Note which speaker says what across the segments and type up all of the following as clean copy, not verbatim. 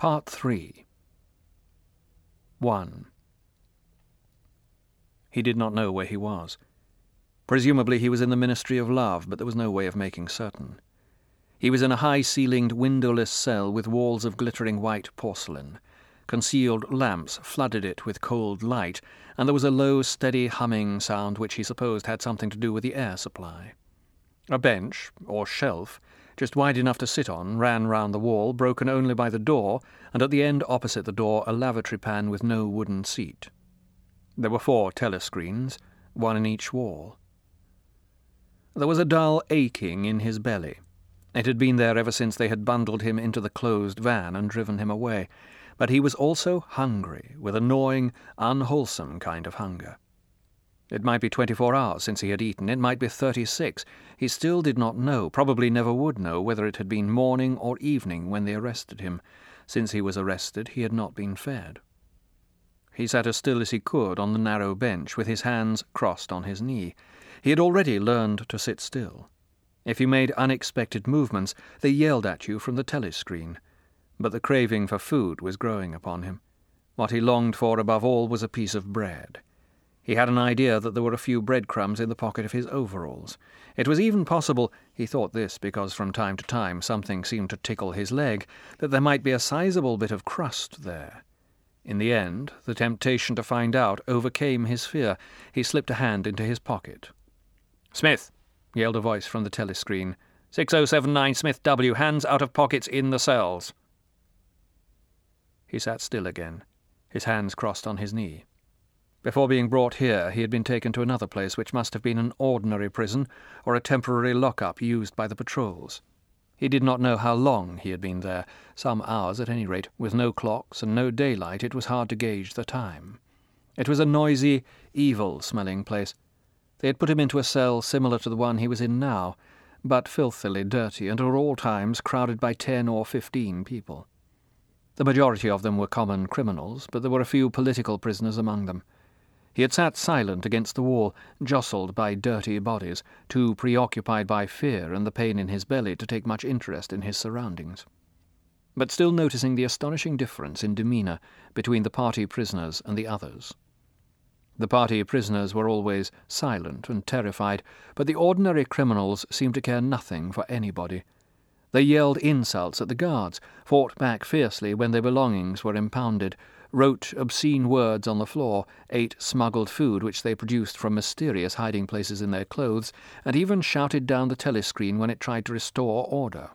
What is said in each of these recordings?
Speaker 1: Part 3. 1. He did not know where he was. Presumably he was in the Ministry of Love, but there was no way of making certain. He was in a high-ceilinged, windowless cell with walls of glittering white porcelain. Concealed lamps flooded it with cold light, and there was a low, steady humming sound which he supposed had something to do with the air supply. A bench, or shelf, just wide enough to sit on, ran round the wall, broken only by the door, and at the end opposite the door a lavatory pan with no wooden seat. There were 4 telescreens, one in each wall. There was a dull aching in his belly. It had been there ever since they had bundled him into the closed van and driven him away. But he was also hungry, with a gnawing, unwholesome kind of hunger. It might be 24 hours since he had eaten, it might be 36. He still did not know, probably never would know, whether it had been morning or evening when they arrested him. Since he was arrested, he had not been fed. He sat as still as he could on the narrow bench, with his hands crossed on his knee. He had already learned to sit still. If you made unexpected movements, they yelled at you from the telescreen. But the craving for food was growing upon him. What he longed for above all was a piece of bread. He had an idea that there were a few breadcrumbs in the pocket of his overalls. It was even possible, he thought this because from time to time something seemed to tickle his leg, that there might be a sizable bit of crust there. In the end, the temptation to find out overcame his fear. He slipped a hand into his pocket. "Smith!" yelled a voice from the telescreen. 6079 Smith W. Hands out of pockets in the cells. He sat still again, his hands crossed on his knee. Before being brought here, he had been taken to another place which must have been an ordinary prison or a temporary lock-up used by the patrols. He did not know how long he had been there, some hours at any rate. With no clocks and no daylight, it was hard to gauge the time. It was a noisy, evil-smelling place. They had put him into a cell similar to the one he was in now, but filthily dirty and at all times crowded by 10 or 15 people. The majority of them were common criminals, but there were a few political prisoners among them. He had sat silent against the wall, jostled by dirty bodies, too preoccupied by fear and the pain in his belly to take much interest in his surroundings. But still noticing the astonishing difference in demeanour between the party prisoners and the others. The party prisoners were always silent and terrified, but the ordinary criminals seemed to care nothing for anybody. They yelled insults at the guards, fought back fiercely when their belongings were impounded, wrote obscene words on the floor, ate smuggled food which they produced from mysterious hiding places in their clothes, and even shouted down the telescreen when it tried to restore order.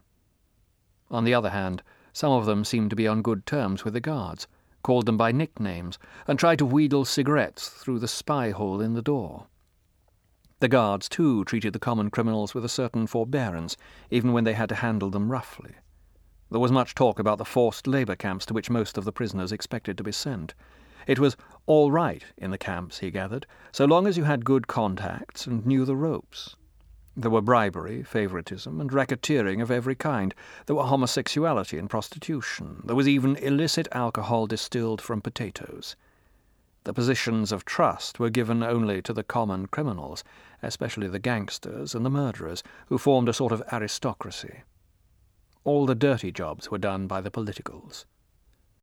Speaker 1: On the other hand, some of them seemed to be on good terms with the guards, called them by nicknames, and tried to wheedle cigarettes through the spy-hole in the door. The guards, too, treated the common criminals with a certain forbearance, even when they had to handle them roughly. There was much talk about the forced labour camps to which most of the prisoners expected to be sent. It was all right in the camps, he gathered, so long as you had good contacts and knew the ropes. There were bribery, favouritism, and racketeering of every kind. There were homosexuality and prostitution. There was even illicit alcohol distilled from potatoes. The positions of trust were given only to the common criminals, especially the gangsters and the murderers, who formed a sort of aristocracy. All the dirty jobs were done by the politicals.